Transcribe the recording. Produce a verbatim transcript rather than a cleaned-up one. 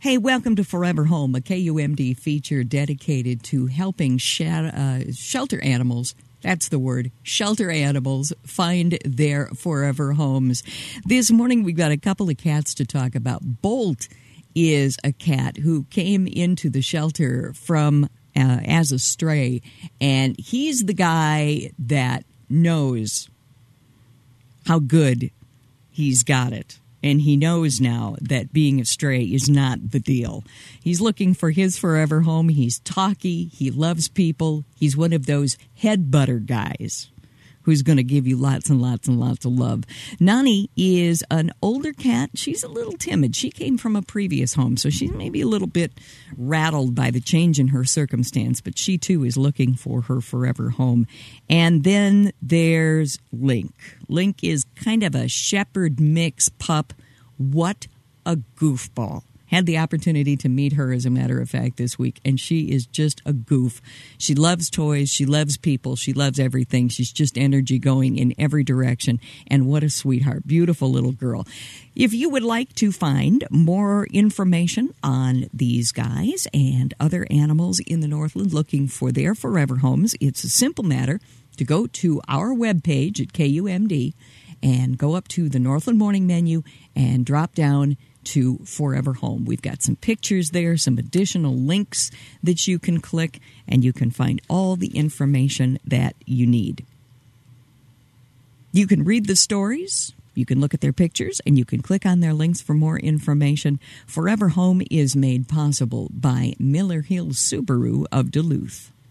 Hey, welcome to Forever Home, a K U M D feature dedicated to helping sh- uh, shelter animals. That's the word, shelter animals, find their forever homes. This morning, we've got a couple of cats to talk about. Bolt is a cat who came into the shelter from uh, as a stray, and he's the guy that knows how good he's got it. And he knows now that being a stray is not the deal. He's looking for his forever home. He's talky. He loves people. He's one of those head butter guys who's going to give you lots and lots and lots of love. Nani is an older cat. She's a little timid. She came from a previous home, so she's maybe a little bit rattled by the change in her circumstance, but she too is looking for her forever home. And then there's Link. Link is kind of a shepherd mix pup. What a goofball. Had the opportunity to meet her, as a matter of fact, this week, and she is just a goof. She loves toys. She loves people. She loves everything. She's just energy going in every direction, and what a sweetheart. Beautiful little girl. If you would like to find more information on these guys and other animals in the Northland looking for their forever homes, it's a simple matter to go to our webpage at K U M D and go up to the Northland Morning menu and drop down to Forever Home. We've got some pictures there, some additional links that you can click, and you can find all the information that you need. You can read the stories, you can look at their pictures, and you can click on their links for more information. Forever Home is made possible by Miller Hill Subaru of Duluth.